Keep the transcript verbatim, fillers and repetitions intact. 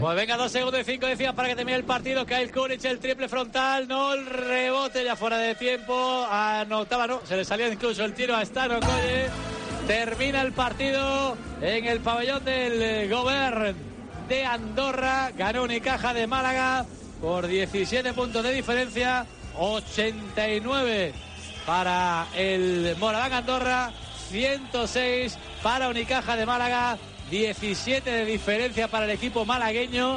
Pues venga, dos segundos y cinco décimas para que termine el partido. Kyle Kuric, el triple frontal, no el rebote, ya fuera de tiempo. Anotaba, no, se le salía incluso el tiro a Stan Okoye. Termina el partido en el pabellón del Gobern de Andorra. Ganó Unicaja de Málaga por diecisiete puntos de diferencia. ochenta y nueve para el Moraván Andorra, ciento seis para Unicaja de Málaga. diecisiete de diferencia para el equipo malagueño.